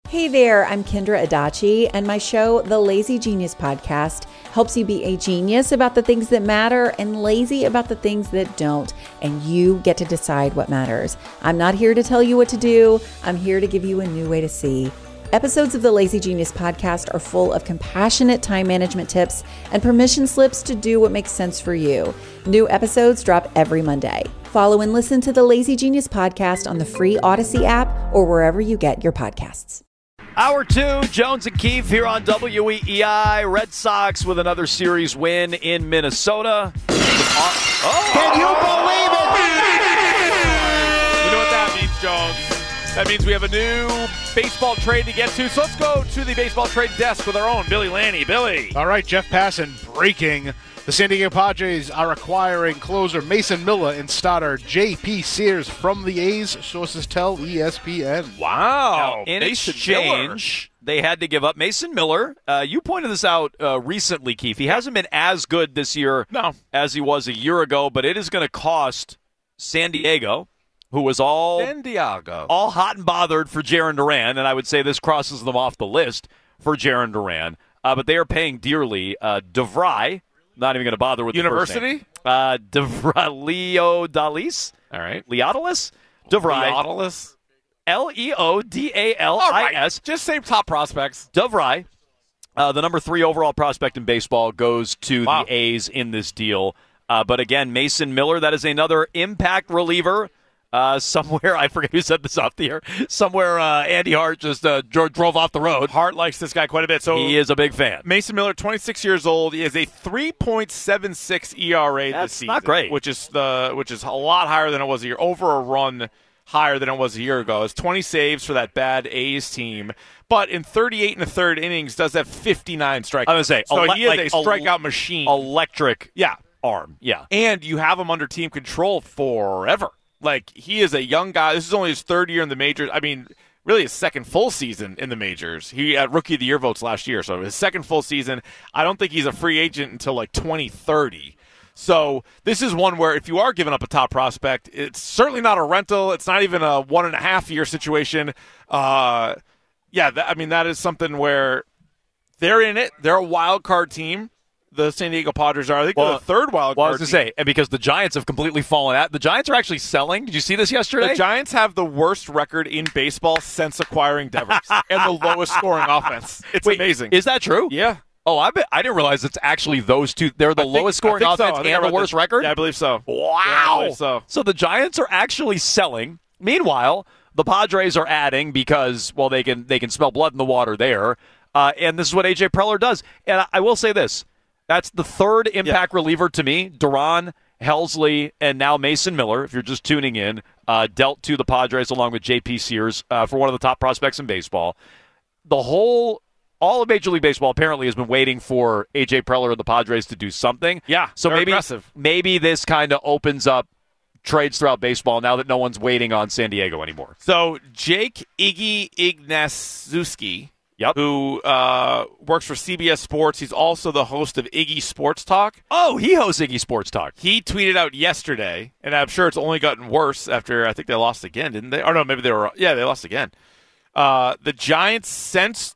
Hey there, I'm Kendra Adachi, and my show, The Lazy Genius Podcast, helps you be a genius about the things that matter and lazy about the things that don't, and you get to decide what matters. I'm not here to tell you what to do. I'm here to give you a new way to see. Episodes of the Lazy Genius Podcast are full of compassionate time management tips and permission slips to do what makes sense for you. New episodes drop every Monday. Follow and listen to the Lazy Genius Podcast on the free Odyssey app or wherever you get your podcasts. Hour 2, Jones and Keefe here on WEEI. Red Sox with another series win in Minnesota. Can you believe it? You know what that means, Jones? That means we have a new baseball trade to get to. So let's go to the baseball trade desk with our own Billy Lanny. Billy. All right, Jeff Passan breaking. The San Diego Padres are acquiring closer Mason Miller and starter J.P. Sears from the A's, sources tell ESPN. Wow. In Mason exchange, they had to give up Mason Miller. You pointed this out recently, Keefe. He hasn't been as good this year as he was a year ago, but it is going to cost San Diego, who was all hot and bothered for Jarren Duran, and I would say this crosses them off the list for Jarren Duran. But they are paying dearly. DeVry, not even going to bother with University? The first name. Leodalis. All right. Leodalis? DeVry. Leodalis? Leodalis. All right. Just say top prospects. DeVry, the number 3 overall prospect in baseball, goes to the A's in this deal. But again, Mason Miller, that is another impact reliever. Somewhere, I forget who said this off the air, somewhere Andy Hart just drove off the road. Hart likes this guy quite a bit. So he is a big fan. Mason Miller, 26 years old. He has a 3.76 ERA this season. Not great. Which is a lot higher than it was a year. Over a run higher than it was a year ago. It's 20 saves for that bad A's team. But in 38 and a third innings, does have 59 strikeouts. I was going to say, so he is a strikeout machine. Electric arm. Yeah. And you have him under team control forever. Like, he is a young guy. This is only his third year in the majors. I mean, really his second full season in the majors. He had Rookie of the Year votes last year, so his second full season. I don't think he's a free agent until, 2030. So this is one where if you are giving up a top prospect, it's certainly not a rental. It's not even a 1.5-year situation. That is something where they're in it. They're a wild card team. The San Diego Padres are. I think they're the third wild card. Well, I was going to say, and because the Giants have completely fallen out. The Giants are actually selling. Did you see this yesterday? The Giants have the worst record in baseball since acquiring Devers and the lowest scoring offense. It's amazing. Is that true? Yeah. Oh, I didn't realize it's actually those two. They're the lowest scoring offense and the worst record? Yeah, I believe so. Wow. Yeah, I believe so. So the Giants are actually selling. Meanwhile, the Padres are adding because, well, they can smell blood in the water there. And this is what A.J. Preller does. And I will say this. That's the third impact reliever to me. Duran, Helsley, and now Mason Miller, if you're just tuning in, dealt to the Padres along with J.P. Sears for one of the top prospects in baseball. All of Major League Baseball apparently has been waiting for A.J. Preller and the Padres to do something. Yeah, so maybe this kind of opens up trades throughout baseball now that no one's waiting on San Diego anymore. So Jake Ignaszewski, who works for CBS Sports. He's also the host of Iggy Sports Talk. Oh, he hosts Iggy Sports Talk. He tweeted out yesterday, and I'm sure it's only gotten worse after I think they lost again, didn't they? Or no, maybe they lost again. The Giants, since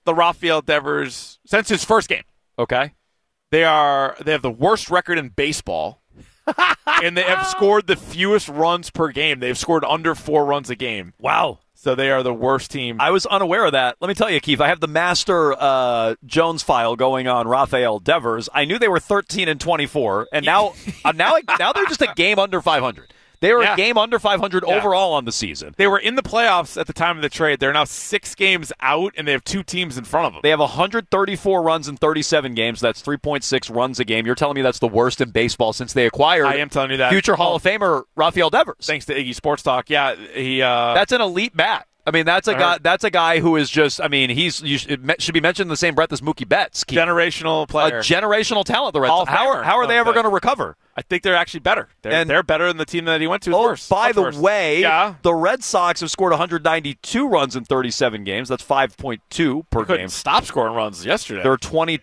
his first game, they have the worst record in baseball, and they have scored the fewest runs per game. They've scored under 4 runs a game. Wow. So they are the worst team. I was unaware of that. Let me tell you, Keith, I have the master Jones file going on Rafael Devers. I knew they were 13-24, and now they're just a game under 500. They were a game under 500 overall on the season. They were in the playoffs at the time of the trade. They're now 6 games out, and they have 2 teams in front of them. They have 134 runs in 37 games. That's 3.6 runs a game. You're telling me that's the worst in baseball since they acquired I am telling you that. future Hall of Famer Rafael Devers. Thanks to Iggy Sports Talk. Yeah, he. That's an elite bat. I mean, that's a guy. That's a guy who is just. I mean, it should be mentioned in the same breath as Mookie Betts. Generational player, a generational talent. The Red Sox. How are they ever going to recover? I think they're actually better. They're better than the team that he went to. First. By the way, the Red Sox have scored 192 runs in 37 games. That's 5.2 per game. Stop scoring runs yesterday. They're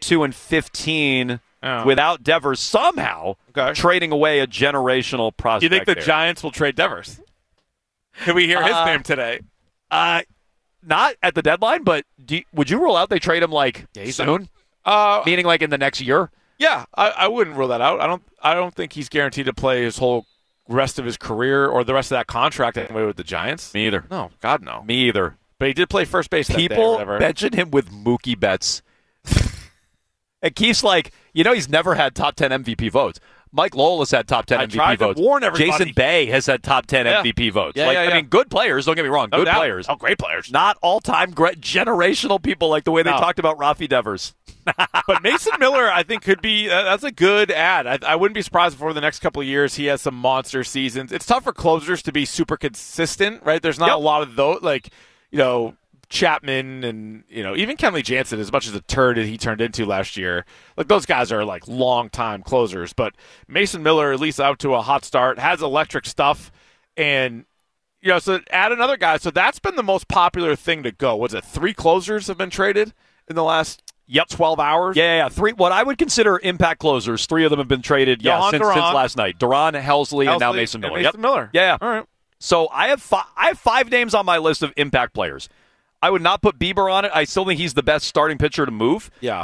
22-15 without Devers. Somehow trading away a generational prospect. Do you think the Giants will trade Devers? Can we hear his name today? not at the deadline, but would you rule out they trade him soon? Meaning like in the next year? Yeah, I wouldn't rule that out. I don't think he's guaranteed to play his whole rest of his career or the rest of that contract anyway with the Giants. Me either. No, God no. Me either. But he did play first base that day or People whatever. mention him with Mookie Betts. And Keith's like, he's never had top 10 MVP votes. Mike Lowell has had top 10 I MVP tried to votes. warn everybody. Jason Bay has had top 10 MVP votes. Yeah, I mean, good players, don't get me wrong. No good doubt. players. Oh, great players. Not all-time generational people like the way they No. talked about Rafi Devers. But Mason Miller, I think, could be that's a good ad. I wouldn't be surprised if over the next couple of years he has some monster seasons. It's tough for closers to be super consistent, right? There's not a lot of those, Chapman and, even Kenley Jansen, as much as a turd he turned into last year. Like, those guys are, long-time closers. But Mason Miller, at least out to a hot start, has electric stuff. And, so add another guy. So that's been the most popular thing to go. Was it 3 closers have been traded in the last 12 hours? Yeah. 3. What I would consider impact closers, 3 of them have been traded since last night. Duran, Helsley, and now Mason Miller. Mason Miller. Yeah. All right. So I have 5 names on my list of impact players. I would not put Bieber on it. I still think he's the best starting pitcher to move. Yeah.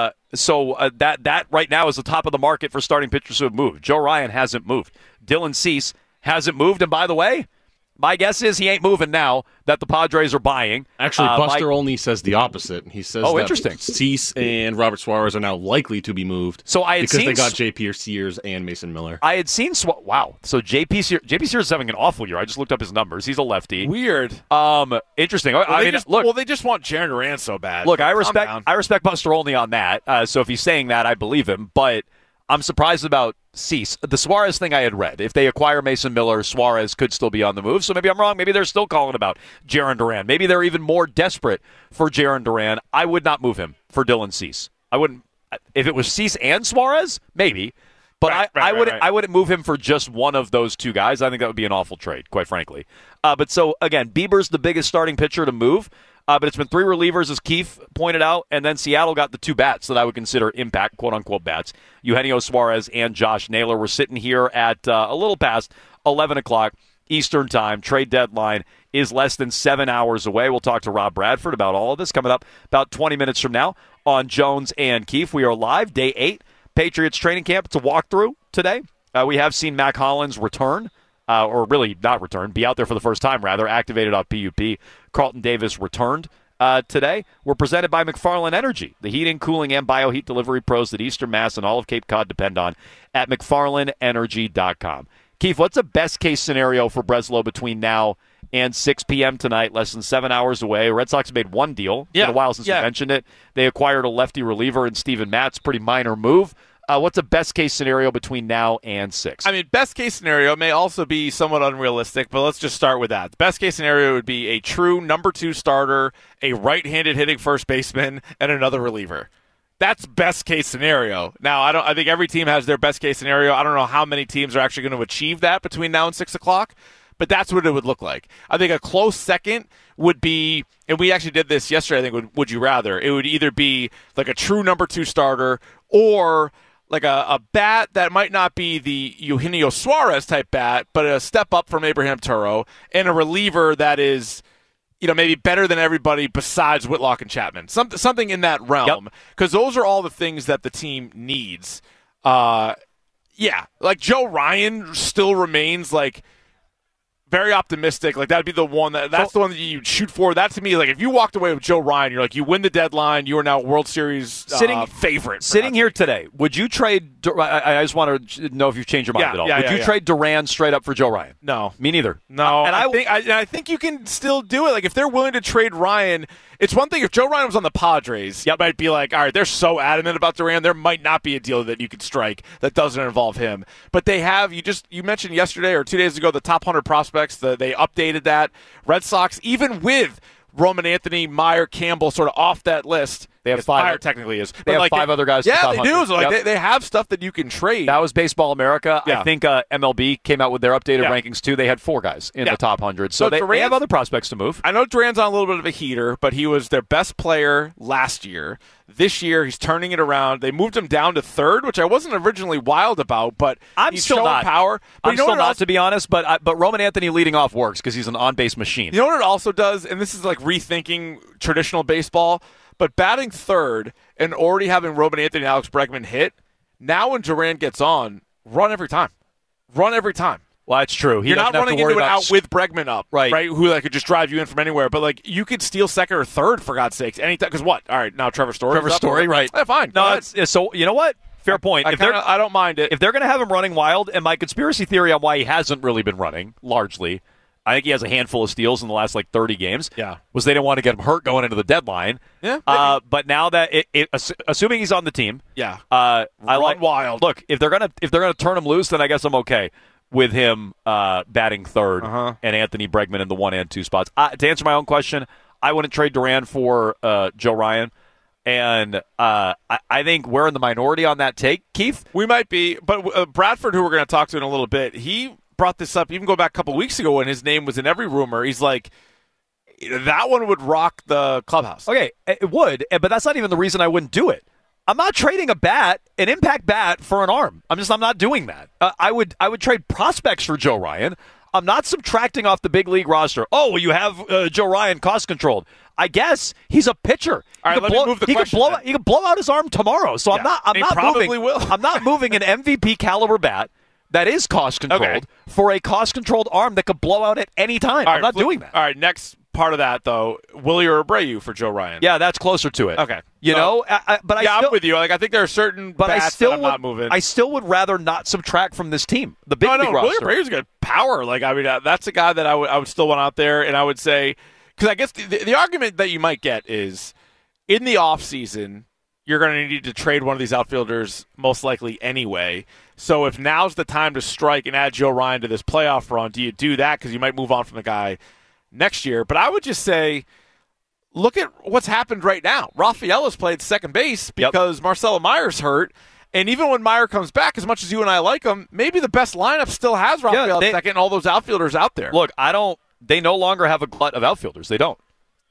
So that right now is the top of the market for starting pitchers who have moved. Joe Ryan hasn't moved. Dylan Cease hasn't moved. And by the way, my guess is he ain't moving now that the Padres are buying. Actually, Buster Olney says the opposite. He says that interesting. Cease and Robert Suarez are now likely to be moved because they got J.P. Sears and Mason Miller. I had seen wow. So J.P. Sears is having an awful year. I just looked up his numbers. He's a lefty. Weird. Interesting. They just want Jarren Duran so bad. Look, I respect Buster Olney on that. So if he's saying that, I believe him. But I'm surprised about Cease. The Suarez thing I had read. If they acquire Mason Miller, Suarez could still be on the move. So maybe I'm wrong. Maybe they're still calling about Jarren Duran. Maybe they're even more desperate for Jarren Duran. I would not move him for Dylan Cease. I wouldn't. If it was Cease and Suarez, maybe. But I wouldn't move him for just one of those 2 guys. I think that would be an awful trade, quite frankly. But so, again, Bieber's the biggest starting pitcher to move. But it's been 3 relievers, as Keith pointed out, and then Seattle got the 2 bats that I would consider impact, quote-unquote bats. Eugenio Suarez and Josh Naylor. We're sitting here at a little past 11 o'clock Eastern Time. Trade deadline is less than 7 hours away. We'll talk to Rob Bradford about all of this coming up about 20 minutes from now on Jones and Keefe. We are live, day 8, Patriots training camp. It's a walkthrough today. We have seen Mac Hollins return. Or really not return, be out there for the first time, rather, activated off PUP. Carlton Davis returned today. We're presented by McFarland Energy, the heating, cooling, and bioheat delivery pros that Eastern Mass and all of Cape Cod depend on at McFarlandEnergy.com. Keith, what's the best-case scenario for Breslow between now and 6 p.m. tonight, less than 7 hours away? Red Sox made one deal. It's been a while since we mentioned it. They acquired a lefty reliever in Steven Matz, pretty minor move. What's a best-case scenario between now and 6? I mean, best-case scenario may also be somewhat unrealistic, but let's just start with that. The best-case scenario would be a true number 2 starter, a right-handed hitting first baseman, and another reliever. That's best-case scenario. Now, I think every team has their best-case scenario. I don't know how many teams are actually going to achieve that between now and 6 o'clock, but that's what it would look like. I think a close second would be, and we actually did this yesterday, I think, Would You Rather? It would either be like a true number 2 starter or like a bat that might not be the Eugenio Suarez type bat, but a step up from Abraham Turo, and a reliever that is, maybe better than everybody besides Whitlock and Chapman. Something in that realm. Because those are all the things that the team needs. Like Joe Ryan still remains very optimistic. Like, that'd be the one that's the one that you'd shoot for. That, to me, if you walked away with Joe Ryan, you're like, you win the deadline, you are now World Series favorite. Sitting here today, would you trade I just want to know if you've changed your mind at all. Would you trade Duran straight up for Joe Ryan? No. Me neither. No. And I think you can still do it. Like, if they're willing to trade Ryan, it's one thing if Joe Ryan was on the Padres, you might be like, all right, they're so adamant about Duran, there might not be a deal that you could strike that doesn't involve him. But they have, you mentioned yesterday or 2 days ago, the top 100 prospects, they updated that. Red Sox, even with Roman Anthony, Meyer, Campbell sort of off that list, They have 5. Higher technically is. They have 5 other guys. Yeah, they do. So they have stuff that you can trade. That was Baseball America. I think MLB came out with their updated rankings too. They had 4 guys in the top 100. So they have other prospects to move. I know Duran's on a little bit of a heater, but he was their best player last year. This year, he's turning it around. They moved him down to 3rd, which I wasn't originally wild about, but he's still showing power. But I'm still not, to be honest, but Roman Anthony leading off works because he's an on-base machine. You know what it also does, and this is like rethinking traditional baseball, but batting 3rd and already having Roman Anthony and Alex Bregman hit, now when Duran gets on, run every time. Run every time. Well, that's true. You're not running into it out with Bregman up, right? Who could just drive you in from anywhere. But you could steal 2nd or 3rd for God's sakes anytime. Because what? All right, now Trevor Story. Right? Yeah, fine. No, so you know what? Fair point. I don't mind it if they're going to have him running wild. And my conspiracy theory on why he hasn't really been running largely, I think he has a handful of steals in the last 30 games. Yeah, was they didn't want to get him hurt going into the deadline. Yeah, but now that assuming he's on the team, I like wild. Look, if they're gonna turn him loose, then I guess I'm okay with him batting 3rd and Anthony Bregman in the 1 and 2 spots. To answer my own question, I wouldn't trade Duran for Joe Ryan. And I think we're in the minority on that take, Keith. We might be, but Bradford, who we're going to talk to in a little bit, he brought this up even go back a couple weeks ago when his name was in every rumor. He's like, that one would rock the clubhouse. Okay, it would, but that's not even the reason I wouldn't do it. I'm not trading an impact bat for an arm. I'm not doing that. I would trade prospects for Joe Ryan. I'm not subtracting off the big league roster. Oh, well, you have Joe Ryan cost controlled. I guess he's a pitcher. All right, let me move the question. He could blow out his arm tomorrow. So I'm not moving. I'm not moving an MVP caliber bat that is cost controlled for a cost controlled arm that could blow out at any time. I'm not doing that. All right, next part of that though, Willie or Abreu for Joe Ryan. Yeah, that's closer to it. Okay, I'm with you. I think there are certain bats that I'm not moving. I still would rather not subtract from this team. The big league roster. Willie Abreu's got power. That's a guy that I would still want out there, and I would say because I guess the argument that you might get is in the offseason, you're going to need to trade one of these outfielders most likely anyway. So if now's the time to strike and add Joe Ryan to this playoff run, do you do that because you might move on from the guy next year? But I would just say, look at what's happened right now. Rafael has played second base because Marcelo Meyer's hurt. And even when Meyer comes back, as much as you and I like him, maybe the best lineup still has Rafael at second and all those outfielders out there. Look, they no longer have a glut of outfielders. They don't.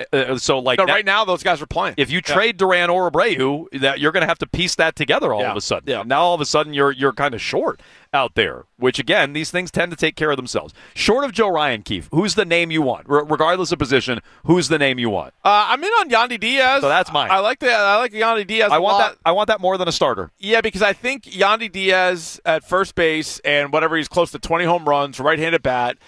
Right now those guys are playing. If you trade Duran or Abreu, that you're going to have to piece that together all of a sudden. Yeah. Now all of a sudden you're kind of short out there, which again these things tend to take care of themselves. Short of Joe Ryan, Keith, who's the name you want? Regardless of position, who's the name you want? I'm in on Yandy Diaz. So that's mine. I like Yandy Diaz. I want that more than a starter. Yeah, because I think Yandy Diaz at first base and whatever he's close to 20 home runs, right-handed bat.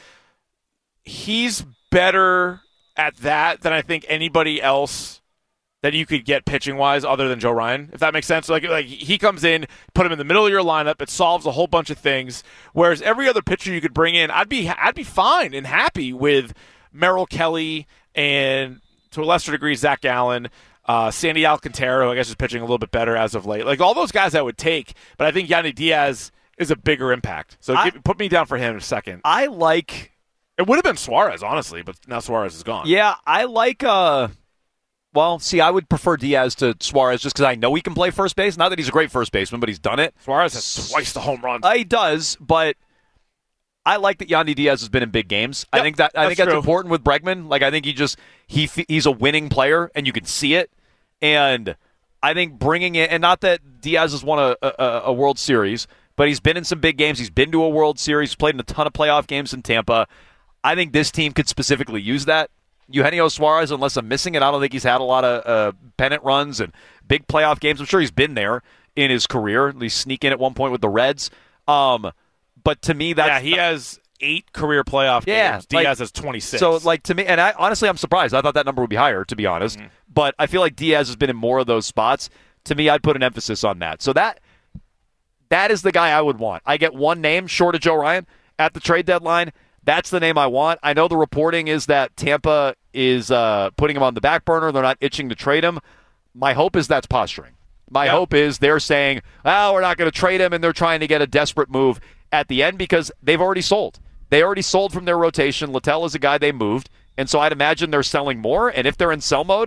He's better at that than I think anybody else that you could get pitching-wise other than Joe Ryan, if that makes sense. Like he comes in, put him in the middle of your lineup, it solves a whole bunch of things, whereas every other pitcher you could bring in, I'd be fine and happy with Merrill Kelly and, to a lesser degree, Zach Gallen, Sandy Alcantara, who I guess is pitching a little bit better as of late. Like all those guys I would take, but I think Yandy Diaz is a bigger impact. So put me down for him in a second. It would have been Suarez, honestly, but now Suarez is gone. Yeah, I like I would prefer Diaz to Suarez just because I know he can play first base. Not that he's a great first baseman, but he's done it. Suarez has twice the home runs. He does, but I like that Yandy Diaz has been in big games. Yep, I think that's important with Bregman. Like I think he's a winning player, and you can see it. And I think bringing in, and not that Diaz has won a World Series, but he's been in some big games. He's been to a World Series, played in a ton of playoff games in Tampa. I think this team could specifically use that. Eugenio Suarez, unless I'm missing it, I don't think he's had a lot of pennant runs and big playoff games. I'm sure he's been there in his career, at least sneak in at one point with the Reds. But to me, he has 8 career playoff games. Diaz has 26. So, to me, and honestly, I'm surprised. I thought that number would be higher, to be honest. Mm-hmm. But I feel like Diaz has been in more of those spots. To me, I'd put an emphasis on that. So that is the guy I would want. I get one name short of Joe Ryan at the trade deadline. That's the name I want. I know the reporting is that Tampa is putting him on the back burner. They're not itching to trade him. My hope is that's posturing. My hope is they're saying, we're not going to trade him, and they're trying to get a desperate move at the end because they've already sold. They already sold from their rotation. Littell is a guy they moved, and so I'd imagine they're selling more, and if they're in sell mode,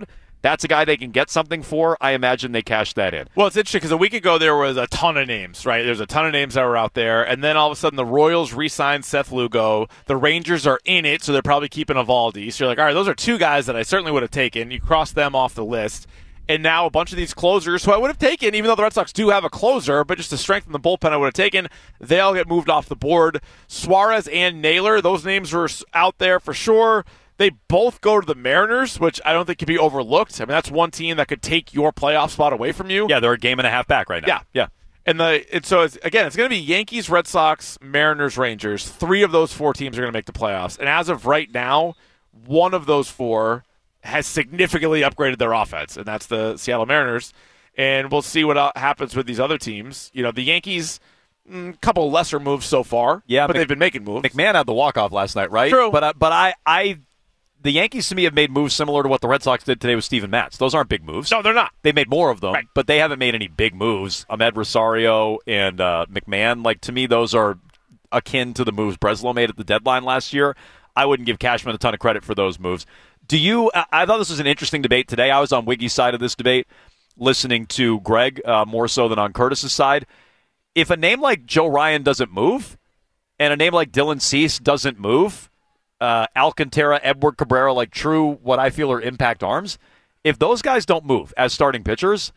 That's a guy they can get something for. I imagine they cash that in. Well, it's interesting because a week ago there was a ton of names, right? There's a ton of names that were out there, and then all of a sudden the Royals re-signed Seth Lugo. The Rangers are in it, so they're probably keeping Eovaldi. So you're like, all right, those are two guys that I certainly would have taken. You cross them off the list. And now a bunch of these closers who I would have taken, even though the Red Sox do have a closer, but just to strengthen the bullpen I would have taken, they all get moved off the board. Suarez and Naylor, those names were out there for sure. They both go to the Mariners, which I don't think can be overlooked. I mean, that's one team that could take your playoff spot away from you. Yeah, they're a game and a half back right now. Yeah. And so it's going to be Yankees, Red Sox, Mariners, Rangers. 3 of those 4 teams are going to make the playoffs. And as of right now, one of those 4 has significantly upgraded their offense, and that's the Seattle Mariners. And we'll see what happens with these other teams. You know, the Yankees, a couple lesser moves so far, but they've been making moves. McMahon had the walk-off last night, right? True. But the Yankees, to me, have made moves similar to what the Red Sox did today with Steven Matz. Those aren't big moves. No, they're not. They made more of them, right, but they haven't made any big moves. Ahmed Rosario and McMahon, to me, those are akin to the moves Breslow made at the deadline last year. I wouldn't give Cashman a ton of credit for those moves. I thought this was an interesting debate today. I was on Wiggy's side of this debate, listening to Greg more so than on Curtis's side. If a name like Joe Ryan doesn't move, and a name like Dylan Cease doesn't move, Alcantara, Edward Cabrera, true what I feel are impact arms, if those guys don't move as starting pitchers,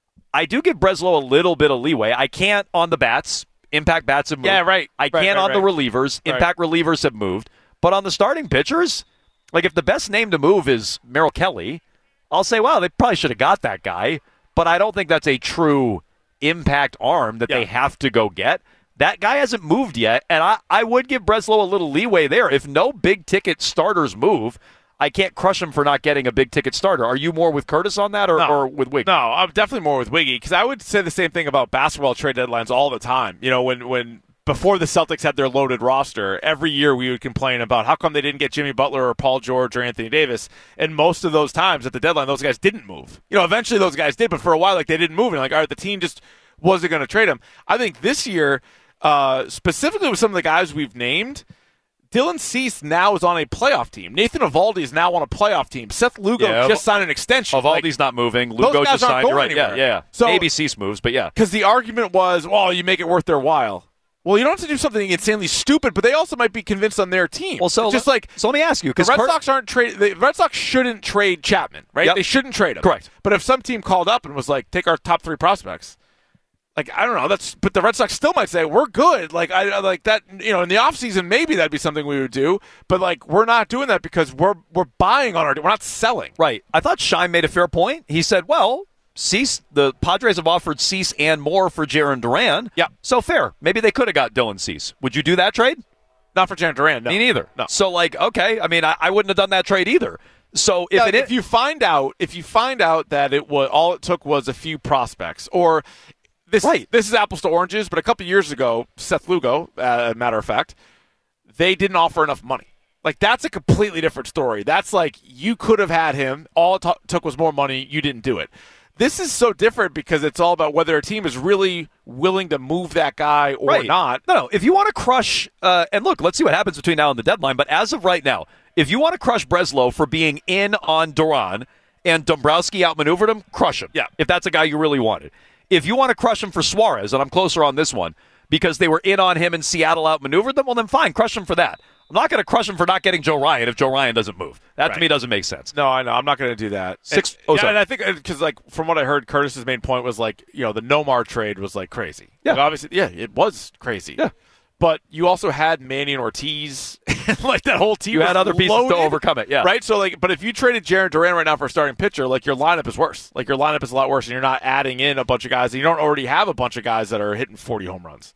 I do give Breslow a little bit of leeway. I can't on the bats. Impact bats have moved. Yeah, right. I can't on the relievers. Impact relievers have moved. But on the starting pitchers, if the best name to move is Merrill Kelly, I'll say, wow, they probably should have got that guy. But I don't think that's a true impact arm that they have to go get. That guy hasn't moved yet, and I would give Breslow a little leeway there. If no big-ticket starters move, I can't crush him for not getting a big-ticket starter. Are you more with Curtis on that or with Wiggy? No, I'm definitely more with Wiggy because I would say the same thing about basketball trade deadlines all the time. You know, when before the Celtics had their loaded roster, every year we would complain about how come they didn't get Jimmy Butler or Paul George or Anthony Davis. And most of those times at the deadline, those guys didn't move. You know, eventually those guys did, but for a while, they didn't move. And all right, the team just wasn't going to trade them. I think this year, specifically with some of the guys we've named, Dylan Cease now is on a playoff team. Nathan Eovaldi is now on a playoff team. Seth Lugo just signed an extension. Eovaldi's not moving. Lugo just signed. You're right. Anywhere. Yeah. So, maybe Cease moves, but yeah. Because the argument was, you make it worth their while. Well, you don't have to do something insanely stupid, but they also might be convinced on their team. Well, so let me ask you, because the Red Sox shouldn't trade Chapman, right? Yep. They shouldn't trade him. Correct. But if some team called up and was like, take our top 3 prospects, I don't know. But the Red Sox still might say we're good. I like that. You know, in the offseason, maybe that'd be something we would do. But we're not doing that because we're buying on we're not selling. Right. I thought Scheim made a fair point. He said, well, Cease, the Padres have offered Cease and more for Jarren Duran. Yeah. So fair. Maybe they could have got Dylan Cease. Would you do that trade? Not for Jarren Duran. No. Me neither. No. So okay. I mean, I wouldn't have done that trade either. So if you find out that it was all it took was a few prospects or. This is apples to oranges, but a couple years ago, Seth Lugo, matter of fact, they didn't offer enough money. That's a completely different story. That's you could have had him. All it took was more money. You didn't do it. This is so different because it's all about whether a team is really willing to move that guy or not. No. If you want to crush, and look, let's see what happens between now and the deadline, but as of right now, if you want to crush Breslow for being in on Duran and Dombrowski outmaneuvered him, crush him. Yeah. If that's a guy you really wanted. If you want to crush him for Suarez, and I'm closer on this one, because they were in on him and Seattle outmaneuvered them, well, then fine, crush him for that. I'm not going to crush him for not getting Joe Ryan if Joe Ryan doesn't move. That to me doesn't make sense. No, I know. I'm not going to do that. And I think because from what I heard, Curtis's main point was the Nomar trade was crazy. Yeah. Obviously, it was crazy. Yeah. But you also had Manny and Ortiz, and that whole team. You had other pieces to overcome it, yeah. Right. So but if you traded Jarren Duran right now for a starting pitcher, your lineup is worse. Your lineup is a lot worse, and you're not adding in a bunch of guys. And you don't already have a bunch of guys that are hitting 40 home runs.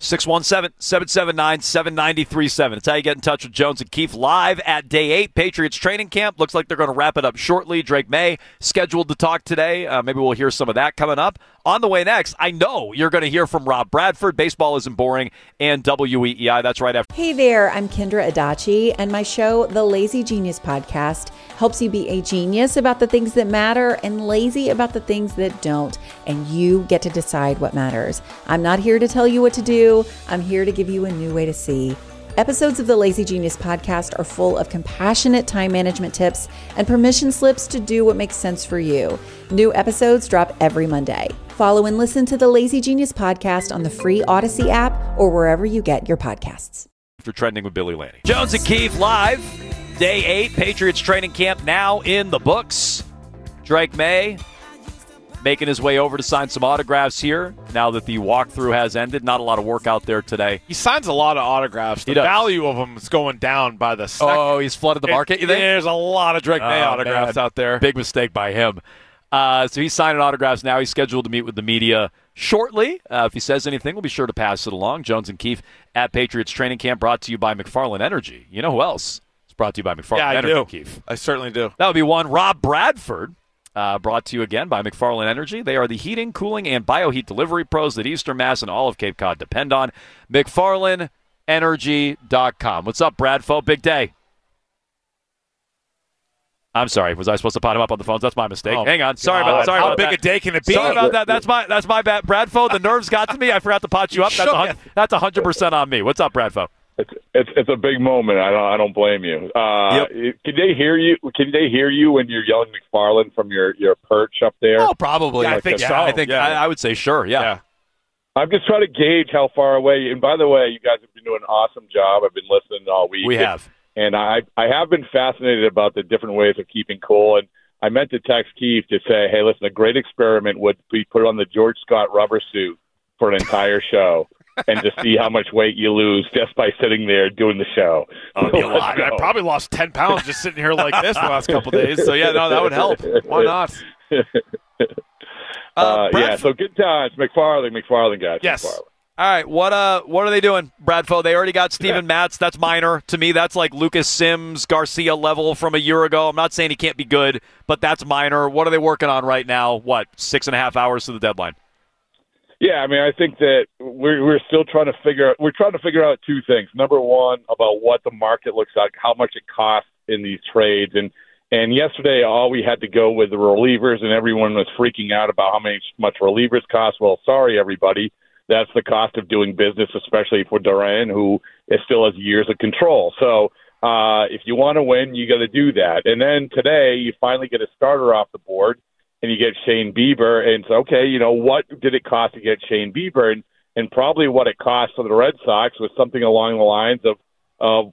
617-779-7937. It's how you get in touch with Jones and Keefe live at Day 8 Patriots training camp. Looks like they're going to wrap it up shortly. Drake May scheduled to talk today. Maybe we'll hear some of that coming up. On the way next, I know you're going to hear from Rob Bradford. Baseball Isn't Boring and WEEI. That's right after. Hey there, I'm Kendra Adachi, and my show, The Lazy Genius Podcast, helps you be a genius about the things that matter and lazy about the things that don't, and you get to decide what matters. I'm not here to tell you what to do. I'm here to give you a new way to see. Episodes of the Lazy Genius podcast are full of compassionate time management tips and permission slips to do what makes sense for you. New episodes drop every Monday. Follow and listen to the Lazy Genius podcast on the free Odyssey app or wherever you get your podcasts. For Trending with Billy Laney. Jones and Keefe live, day 8, Patriots training camp now in the books. Drake May making his way over to sign some autographs here now that the walkthrough has ended. Not a lot of work out there today. He signs a lot of autographs. The value of them is going down by the second. Oh, he's flooded the market, you think? There's a lot of Drake May autographs out there. Big mistake by him. So he's signing autographs now. He's scheduled to meet with the media shortly. If he says anything, we'll be sure to pass it along. Jones and Keefe at Patriots Training Camp, brought to you by McFarland Energy. You know who else? It's brought to you by McFarland Energy. I do. Keefe. I certainly do. That would be one. Rob Bradford, brought to you again by McFarland Energy. They are the heating, cooling, and bioheat delivery pros that Eastern Mass and all of Cape Cod depend on. McFarlandEnergy.com. What's up, Bradfo? Big day. I'm sorry. Was I supposed to pot him up on the phones? That's my mistake. Oh, Hang on. Sorry about that. How big a day can it be? Sorry about that. That's my bad. Bradfo, the nerves got to me. I forgot to pot you up. That's 100% on me. What's up, Bradfo? It's a big moment. I don't blame you. Yep. Can they hear you? Can they hear you when you're yelling McFarland from your perch up there? Oh, probably. Yeah, I think so. I would say sure. Yeah. I'm just trying to gauge how far away. And by the way, you guys have been doing an awesome job. I've been listening all week. We have. And I have been fascinated about the different ways of keeping cool. And I meant to text Keith to say, hey, listen, a great experiment would be put on the George Scott rubber suit for an entire show and to see how much weight you lose just by sitting there doing the show. I probably lost 10 pounds just sitting here like this the last couple of days. So, yeah, no, that would help. Why not? So good times. McFarland guys. Yes. McFarland. All right, what are they doing, Bradfo? They already got Steven Matz. That's minor. To me, that's like Lucas Sims, Garcia level from a year ago. I'm not saying he can't be good, but that's minor. What are they working on right now? 6.5 hours to the deadline? Yeah, I mean, I think that we're still trying to figure out two things. Number one, about what the market looks like, how much it costs in these trades, and yesterday all we had to go with the relievers, and everyone was freaking out about how much relievers cost. Well, sorry, everybody. That's the cost of doing business, especially for Duran, who still has years of control. So if you want to win, you got to do that. And then today, you finally get a starter off the board, and you get Shane Bieber. And it's okay, what did it cost to get Shane Bieber? And probably what it cost for the Red Sox was something along the lines of a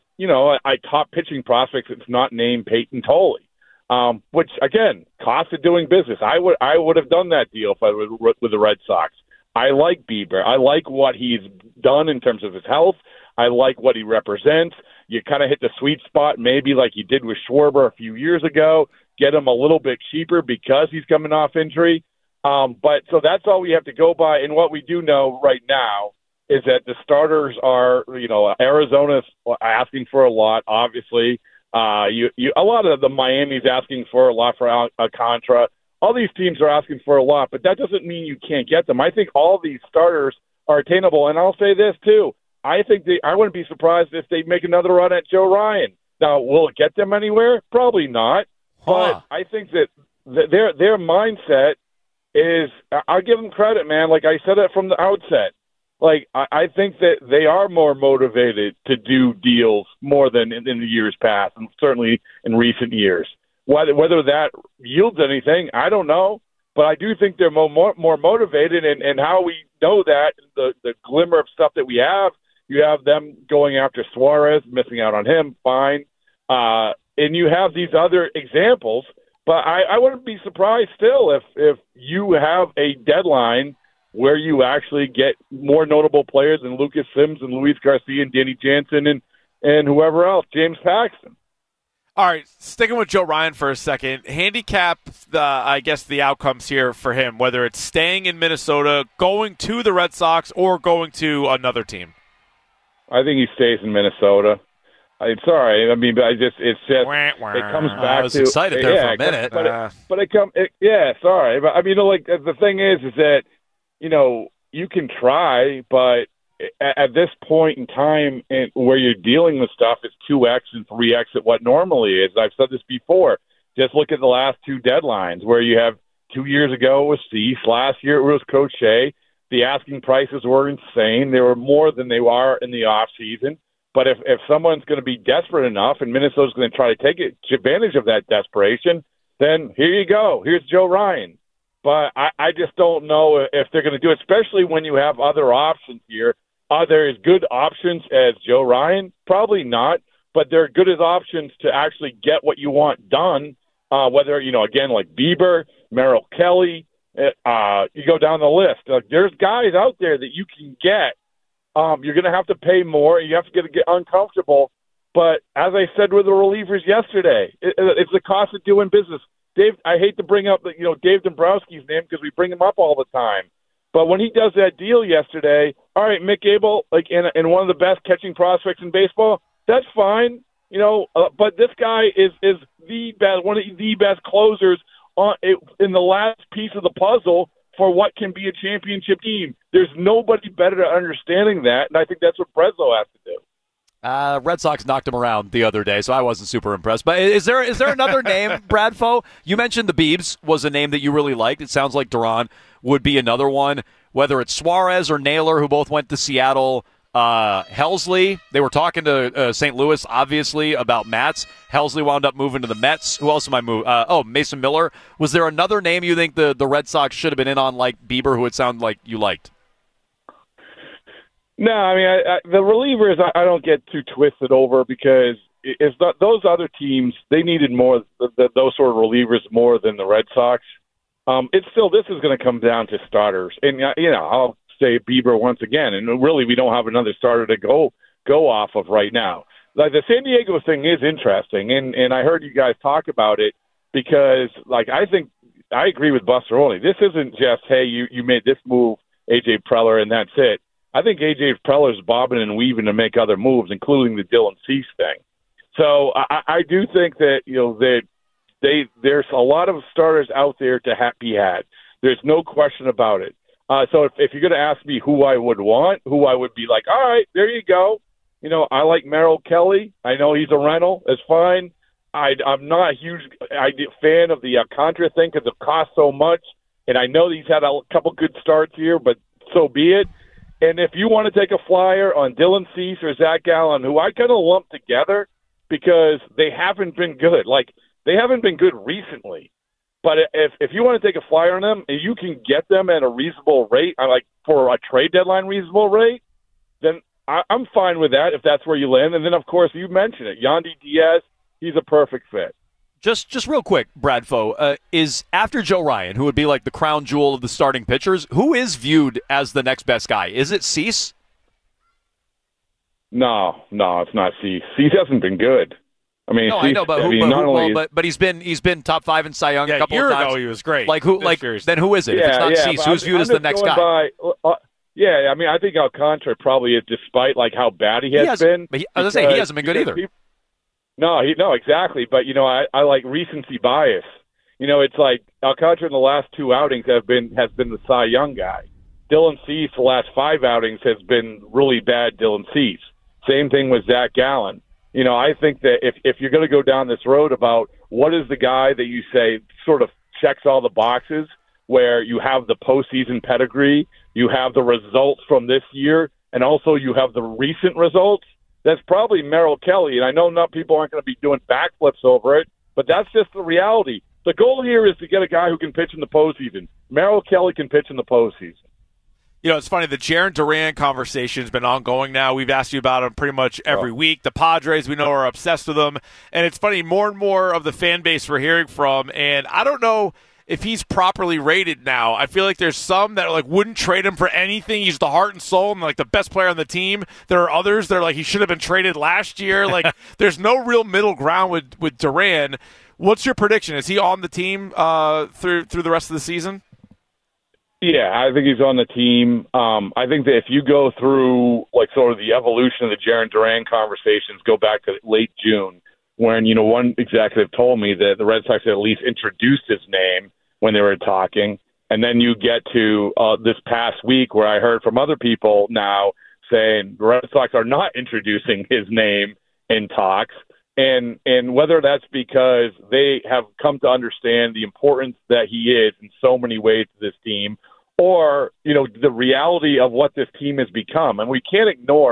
top pitching prospect that's not named Peyton Tolley, which, again, cost of doing business. I would have done that deal if I was with the Red Sox. I like Bieber. I like what he's done in terms of his health. I like what he represents. You kind of hit the sweet spot, maybe like you did with Schwarber a few years ago. Get him a little bit cheaper because he's coming off injury. But so that's all we have to go by. And what we do know right now is that the starters are, Arizona's asking for a lot, obviously. A lot of the Miami's asking for a lot for Alcantara. All these teams are asking for a lot, but that doesn't mean you can't get them. I think all these starters are attainable. And I'll say this, too. I wouldn't be surprised if they make another run at Joe Ryan. Now, will it get them anywhere? Probably not. But I think that their mindset is – I'll give them credit, man. Like I said it from the outset. Like I think that they are more motivated to do deals more than in the years past, and certainly in recent years. Whether that yields anything, I don't know. But I do think they're more motivated, and how we know that, the glimmer of stuff that we have, you have them going after Suarez, missing out on him, fine. And you have these other examples. But I wouldn't be surprised still if you have a deadline where you actually get more notable players than Lucas Sims and Luis Garcia and Danny Jansen and whoever else, James Paxton. All right, sticking with Joe Ryan for a second, handicap the outcomes here for him, whether it's staying in Minnesota, going to the Red Sox, or going to another team. I think he stays in Minnesota. I'm sorry. I mean, it comes back to. I was excited there for a minute. Sorry. But I mean, the thing is that, you can try, but at this point in time where you're dealing with stuff, it's 2X and 3X at what normally is. I've said this before. Just look at the last two deadlines where you have 2 years ago it was Cease. Last year it was Coach Shea. The asking prices were insane. They were more than they are in the off season. But if someone's going to be desperate enough and Minnesota's going to try to take advantage of that desperation, then here you go. Here's Joe Ryan. But I just don't know if they're going to do it, especially when you have other options here. Are there as good options as Joe Ryan? Probably not, but they're good as options to actually get what you want done, whether, again, like Bieber, Merrill Kelly, you go down the list. There's guys out there that you can get. You're going to have to pay more. You have to get uncomfortable. But as I said with the relievers yesterday, it's the cost of doing business. Dave, I hate to bring up Dave Dombrowski's name because we bring him up all the time. But when he does that deal yesterday, all right, Mick Abel, in one of the best catching prospects in baseball, that's fine, but this guy is the best, one of the best closers in the last piece of the puzzle for what can be a championship team. There's nobody better at understanding that, and I think that's what Breslow has to do. Red Sox knocked him around the other day, so I wasn't super impressed. But is there another name, Bradfo? You mentioned the Biebs was a name that you really liked. It sounds like Duran would be another one, whether it's Suarez or Naylor, who both went to Seattle. Helsley, they were talking to St. Louis, obviously, about Mats. Helsley wound up moving to the Mets. Who else am I moving? Mason Miller. Was there another name you think the Red Sox should have been in on, like Bieber, who it sounded like you liked? No, I mean, the relievers I don't get too twisted over because it's not, those other teams, they needed more, those sort of relievers more than the Red Sox. It's still, this is going to come down to starters. And, I'll say Bieber once again, and really we don't have another starter to go off of right now. Like the San Diego thing is interesting, and I heard you guys talk about it because, I think I agree with Buster Olney. This isn't just, hey, you made this move, A.J. Preller, and that's it. I think A.J. Preller's bobbing and weaving to make other moves, including the Dylan Cease thing. So I do think that there's a lot of starters out there to be had. There's no question about it. So if you're going to ask me who I would want, who I would be like, all right, there you go. I like Merrill Kelly. I know he's a rental. It's fine. I'm not a huge fan of the Alcantara thing because it costs so much. And I know he's had a couple good starts here, but so be it. And if you want to take a flyer on Dylan Cease or Zach Gallen, who I kind of lump together because they haven't been good. They haven't been good recently. But if you want to take a flyer on them and you can get them at a reasonable rate, for a trade deadline reasonable rate, then I'm fine with that if that's where you land. And then, of course, you mentioned it. Yandy Diaz, he's a perfect fit. Just real quick, Bradfo, is after Joe Ryan, who would be like the crown jewel of the starting pitchers, who is viewed as the next best guy? Is it Cease? No, it's not Cease. Cease hasn't been good. I mean, no, Cease, I know, but he's been top 5 in Cy Young a couple of times. A year ago he was great. Then who is it? If it's not Cease, who's viewed as the next guy? I think Alcantara probably is, despite how bad he has been. But he hasn't been good either. No, exactly. But I like recency bias. It's like Alcantara in the last 2 outings has been the Cy Young guy. Dylan Cease the last 5 outings has been really bad. Dylan Cease. Same thing with Zach Gallen. I think that if you're going to go down this road about what is the guy that you say sort of checks all the boxes, where you have the postseason pedigree, you have the results from this year, and also you have the recent results, that's probably Merrill Kelly. And I know people aren't going to be doing backflips over it, but that's just the reality. The goal here is to get a guy who can pitch in the postseason. Merrill Kelly can pitch in the postseason. It's funny, the Jarren Duran conversation has been ongoing now. We've asked you about him pretty much every week. The Padres, we know, are obsessed with him. And it's funny, more and more of the fan base we're hearing from, and I don't know if he's properly rated now. I feel like there's some that wouldn't trade him for anything. He's the heart and soul and the best player on the team. There are others that are he should have been traded last year. There's no real middle ground with Duran. What's your prediction? Is he on the team through the rest of the season? Yeah, I think he's on the team. I think that if you go through sort of the evolution of the Jarren Duran conversations, go back to late June, when one executive told me that the Red Sox had at least introduced his name when they were talking, and then you get to this past week where I heard from other people now saying the Red Sox are not introducing his name in talks, and whether that's because they have come to understand the importance that he is in so many ways to this team, or the reality of what this team has become. And we can't ignore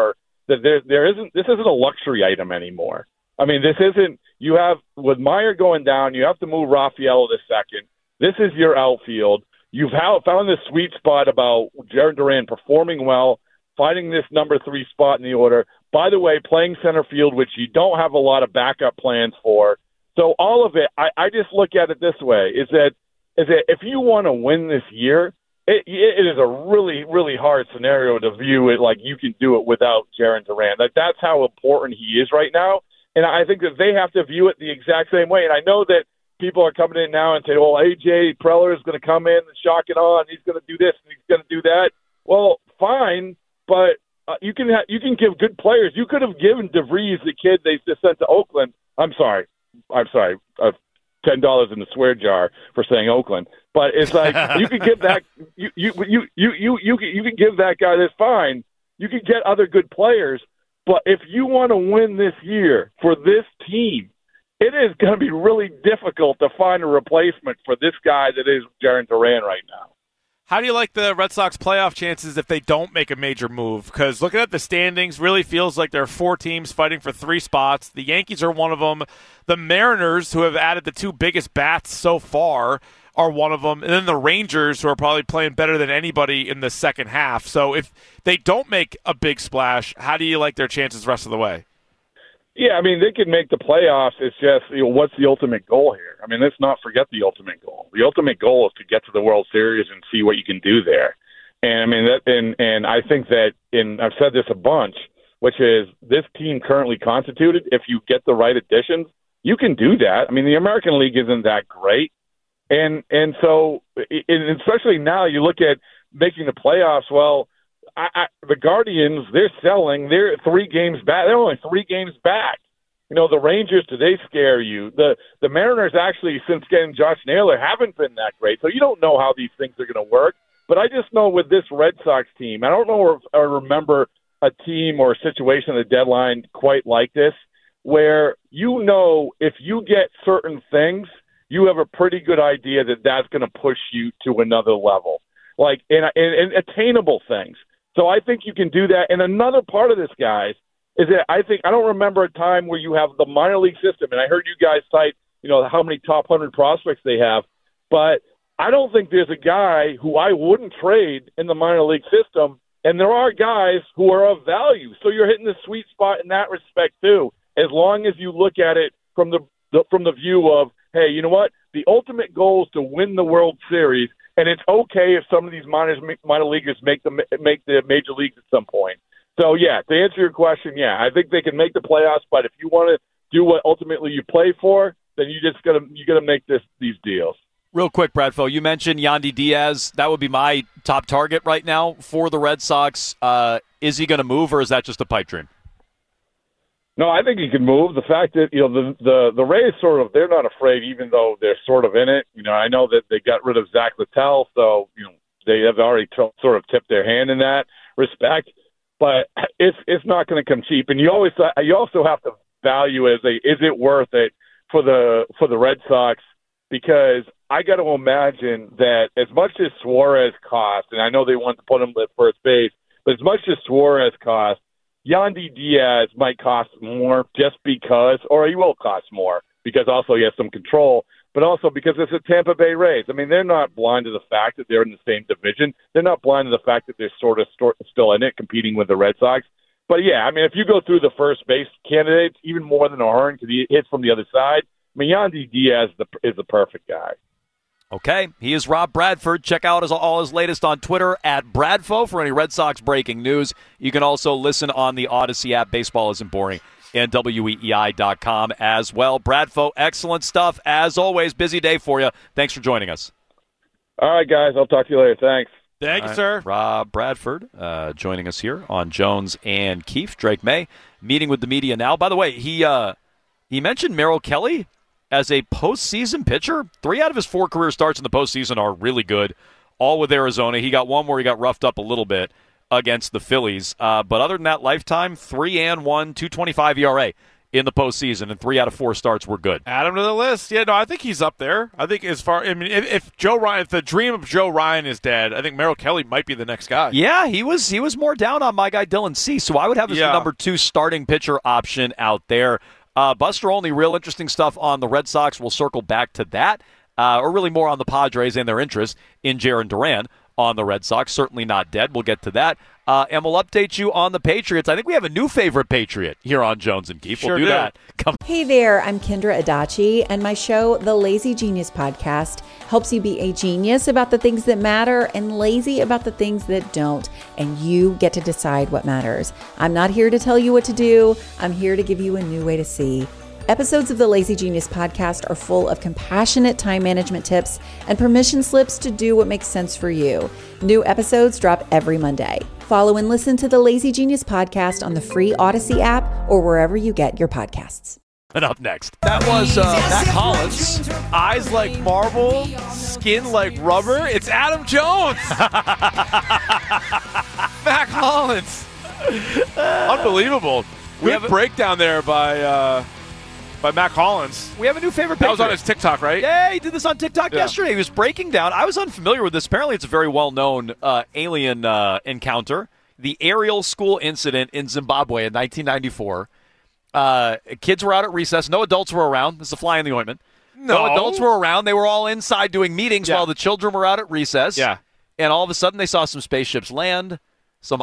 that this isn't a luxury item anymore. I mean, this isn't, you have, with Meyer going down, you have to move Rafael to second. This is your outfield. You've found this sweet spot about Jarren Duran performing well, finding this number 3 spot in the order. By the way, playing center field, which you don't have a lot of backup plans for. So all of it, I just look at it this way, is that if you want to win this year, it is a really, really hard scenario to view it like you can do it without Jarren Duran. That's how important he is right now. And I think that they have to view it the exact same way. And I know that people are coming in now and saying, well, A.J. Preller is going to come in and shock it on. He's going to do this and he's going to do that. Well, fine, but you can give good players. You could have given DeVries, the kid they just sent to Oakland. I'm sorry. $10 in the swear jar for saying Oakland. But it's like you can give that you can give that guy this fine. You can get other good players. But if you want to win this year for this team, it is going to be really difficult to find a replacement for this guy that is Jarren Duran right now. How do you like the Red Sox playoff chances if they don't make a major move? Because looking at the standings, really feels like there are 4 teams fighting for 3 spots. The Yankees are one of them. The Mariners, who have added the 2 biggest bats so far, are one of them. And then the Rangers, who are probably playing better than anybody in the second half. So if they don't make a big splash, how do you like their chances the rest of the way? Yeah, I mean, they could make the playoffs. It's just, what's the ultimate goal here? I mean, let's not forget the ultimate goal. The ultimate goal is to get to the World Series and see what you can do there. And I mean, and I think that, I've said this a bunch, which is this team currently constituted, if you get the right additions, you can do that. I mean, the American League isn't that great. And so, especially now, you look at making the playoffs. Well, the Guardians, they're selling. They're 3 games back. They're only 3 games back. The Rangers, do they scare you? The Mariners actually, since getting Josh Naylor, haven't been that great. So you don't know how these things are going to work. But I just know with this Red Sox team, I don't know if I remember a team or a situation at the deadline quite like this, where if you get certain things, you have a pretty good idea that that's going to push you to another level, like in attainable things. So I think you can do that. And another part of this, guys, is that I don't remember a time where you have the minor league system, and I heard you guys cite, how many top 100 prospects they have, but I don't think there's a guy who I wouldn't trade in the minor league system, and there are guys who are of value. So you're hitting the sweet spot in that respect too, as long as you look at it from the view of, hey, you know what? The ultimate goal is to win the World Series, and it's okay if some of these minor leaguers make the major leagues at some point. So, yeah, to answer your question, yeah, I think they can make the playoffs, but if you want to do what ultimately you play for, then you got to make these deals. Real quick, Bradfo, you mentioned Yandy Diaz. That would be my top target right now for the Red Sox. Is he going to move, or is that just a pipe dream? No, I think he can move. The fact that the Rays they're not afraid, even though they're sort of in it. I know that they got rid of Zach Littell, so they have already sort of tipped their hand in that respect. But it's not going to come cheap, and you also have to value is it worth it for the Red Sox, because I got to imagine that as much as Suarez cost, and I know they want to put him at first base, but as much as Suarez cost, Yandy Diaz might cost more just because, or he will cost more because also he has some control, but also because it's a Tampa Bay Rays. I mean, they're not blind to the fact that they're in the same division. They're not blind to the fact that they're sort of still in it, competing with the Red Sox. But, yeah, I mean, if you go through the first base candidates, even more than O'Hearn, because he hits from the other side, I mean, Yandy Diaz is the perfect guy. Okay, he is Rob Bradford. Check out all his latest on Twitter at Bradfo for any Red Sox breaking news. You can also listen on the Odyssey app, Baseball Isn't Boring, and WEEI.com as well. Bradfo, excellent stuff. As always, busy day for you. Thanks for joining us. All right, guys. I'll talk to you later. Thanks. Thank you, sir. Rob Bradford joining us here on Jones and Keefe. Drake May meeting with the media now. By the way, he mentioned Merrill Kelly as a postseason pitcher. 3 out of his 4 career starts in the postseason are really good, all with Arizona. He got one where he got roughed up a little bit against the Phillies. But other than that, lifetime, 3-1, 2.25 ERA. in the postseason, and 3 out of 4 starts were good. Add him to the list. Yeah, no, I think he's up there. I think if the dream of Joe Ryan is dead, I think Merrill Kelly might be the next guy. Yeah, he was more down on my guy Dylan Cease, so I would have his number 2 starting pitcher option out there. Buster Olney, real interesting stuff on the Red Sox. We'll circle back to that, or really more on the Padres and their interest in Jarren Duran on the Red Sox. Certainly not dead. We'll get to that. And we'll update you on the Patriots. I think we have a new favorite Patriot here on Jones and Keefe. We'll do that. Hey there, I'm Kendra Adachi, and my show, The Lazy Genius Podcast, helps you be a genius about the things that matter and lazy about the things that don't. And you get to decide what matters. I'm not here to tell you what to do. I'm here to give you a new way to see. Episodes of the Lazy Genius Podcast are full of compassionate time management tips and permission slips to do what makes sense for you. New episodes drop every Monday. Follow and listen to the Lazy Genius Podcast on the free Odyssey app or wherever you get your podcasts. And up next, that was Matt Collins. Eyes like marble, skin like rubber. It's Adam Jones. Matt Collins. Unbelievable. Good breakdown there by Matt Collins. We have a new favorite Patriot. That was on his TikTok, right? Yeah, he did this on TikTok yesterday. He was breaking down. I was unfamiliar with this. Apparently, it's a very well-known alien encounter. The Ariel School incident in Zimbabwe in 1994. Kids were out at recess. No adults were around. This is a fly in the ointment. No adults were around. They were all inside doing meetings while the children were out at recess. Yeah. And all of a sudden, they saw some spaceships land. Some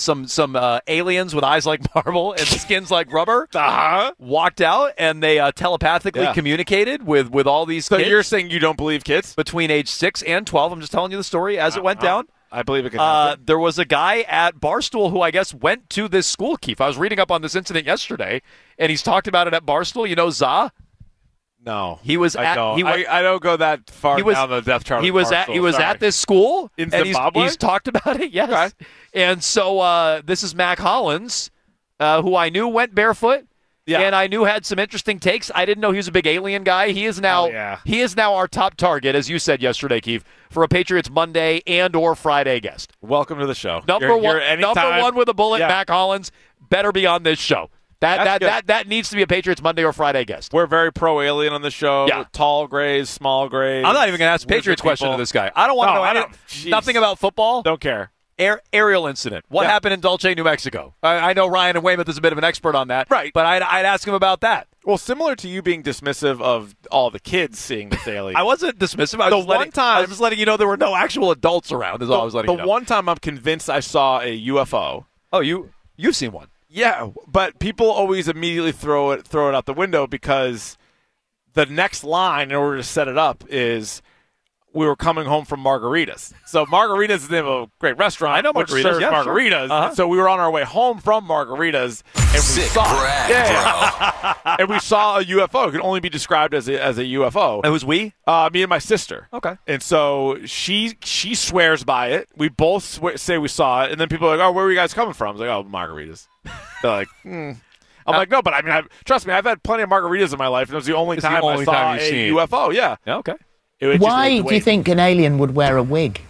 aliens with eyes like marble and skins like rubber walked out, and they telepathically communicated with all these kids. So you're saying you don't believe kids? Between age 6 and 12. I'm just telling you the story as it went down. I believe it could happen. There was a guy at Barstool who I guess went to this school, Keith. I was reading up on this incident yesterday, and he's talked about it at Barstool. You know Za? No, he was. I don't go that far down the death chart. He was at this school in Zimbabwe. He's talked about it. Yes, okay. And so this is Matt Collins, who I knew went barefoot, and I knew had some interesting takes. I didn't know he was a big alien guy. He is now. He is now our top target, as you said yesterday, Keith, for a Patriots Monday and or Friday guest. Welcome to the show. Number one with a bullet, Matt Collins. Better be on this show. That needs to be a Patriots Monday or Friday guest. We're very pro-alien on the show. Yeah. Tall grays, small grays. I'm not even going to ask a Patriots question to this guy. I don't want to know nothing about football. Don't care. Aerial incident. What happened in Dulce, New Mexico? I know Ryan and Weymouth is a bit of an expert on that. Right. But I'd ask him about that. Well, similar to you being dismissive of all the kids seeing this alien. I wasn't dismissive. I was just letting you know there were no actual adults around is all I was letting you know. The one time I'm convinced I saw a UFO. Oh, you've seen one. Yeah, but people always immediately throw it out the window because the next line in order to set it up is we were coming home from Margaritas. So Margaritas is the name of a great restaurant. I know Margaritas. Which serves margaritas. Sure. Uh-huh. So we were on our way home from Margaritas, and we saw a UFO. It could only be described as a UFO. It was we? Me and my sister. Okay. And so she swears by it. We both say we saw it, and then people are like, "Oh, where were you guys coming from?" I was like, "Oh, Margaritas." They're like, I'm like, no, but I mean, trust me, I've had plenty of margaritas in my life, and it was the only time I saw a UFO. Yeah. Okay. Why do you think an alien would wear a wig?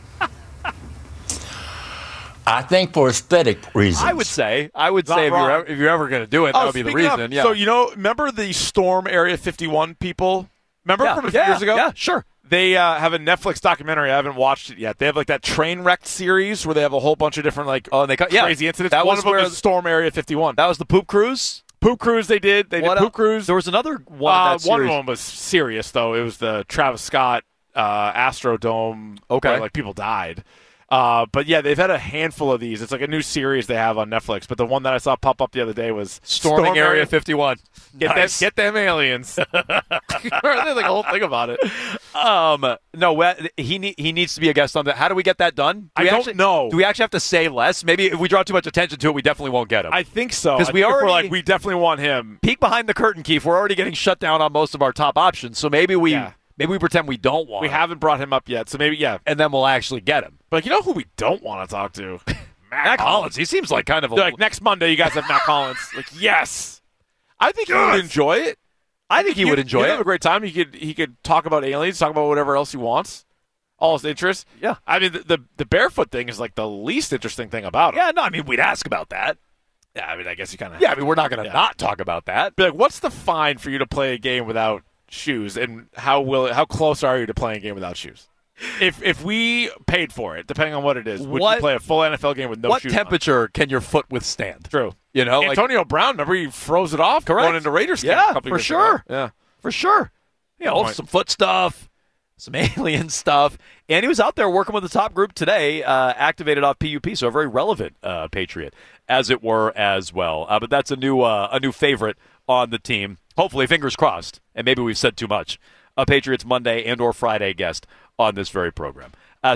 I think for aesthetic reasons. I would say if you're ever going to do it, that would be the reason. So remember the Storm Area 51 people? Remember from a few years ago? Yeah, sure. They have a Netflix documentary. I haven't watched it yet. They have like that train wrecked series where they have a whole bunch of different crazy incidents. That one of them was Storm Area 51. That was the poop cruise. Poop cruise they did. They did poop cruise. There was another one. One of them was serious though. It was the Travis Scott Astrodome. Okay, where, people died. But yeah, they've had a handful of these. It's like a new series they have on Netflix. But the one that I saw pop up the other day was Storming Area 51. Get them aliens. There's like a whole thing about it. No, he needs to be a guest on that. How do we get that done? I don't know. Do we actually have to say less? Maybe if we draw too much attention to it, we definitely won't get him. I think so. Because we definitely want him. Peek behind the curtain, Keith. We're already getting shut down on most of our top options. So maybe we pretend we don't want him. We haven't brought him up yet. So maybe, and then we'll actually get him. But you know who we don't want to talk to? Matt Collins. He seems like kind of like next Monday you guys have Matt Collins. Like, yes. I think he would enjoy it. I think he would enjoy it. He'd have a great time. He could talk about aliens, talk about whatever else he wants. All his interests. Yeah. I mean, the barefoot thing is like the least interesting thing about him. Yeah, no, I mean, we'd ask about that. Yeah, I mean, I guess you kind of. Yeah, I mean, we're not going to not talk about that. Be like, what's the fine for you to play a game without shoes, and how close are you to playing a game without shoes? If we paid for it, depending on what it is, would you play a full NFL game with no shoes? What temperature can your foot withstand? True. You know, Antonio Brown, remember he froze it off going into Raiders camp a couple for years sure. ago. Yeah, for sure. You know, some foot stuff, some alien stuff, and he was out there working with the top group today, activated off PUP, so a very relevant Patriot, as it were, as well. But that's a new favorite on the team. Hopefully, fingers crossed, and maybe we've said too much. A Patriots Monday and or Friday guest on this very program.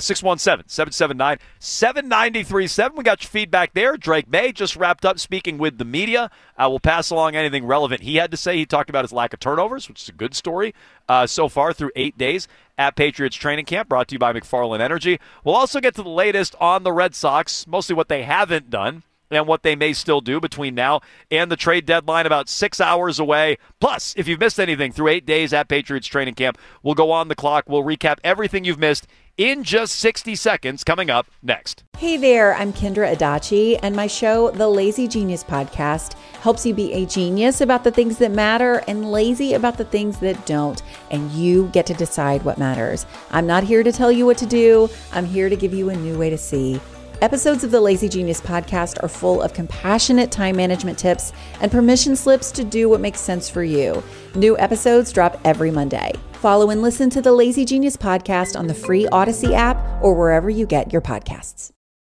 617-779-7937. We got your feedback there. Drake May just wrapped up speaking with the media. We'll pass along anything relevant he had to say. He talked about his lack of turnovers, which is a good story so far through 8 days at Patriots training camp, brought to you by McFarland Energy. We'll also get to the latest on the Red Sox, mostly what they haven't done and what they may still do between now and the trade deadline, about 6 hours away. Plus, if you've missed anything through 8 days at Patriots training camp, we'll go on the clock. We'll recap everything you've missed in just 60 seconds coming up next. Hey there, I'm Kendra Adachi, and my show, The Lazy Genius Podcast, helps you be a genius about the things that matter and lazy about the things that don't, and you get to decide what matters. I'm not here to tell you what to do. I'm here to give you a new way to see. Episodes of the Lazy Genius Podcast are full of compassionate time management tips and permission slips to do what makes sense for you. New episodes drop every Monday. Follow and listen to the Lazy Genius Podcast on the free Odyssey app or wherever you get your podcasts.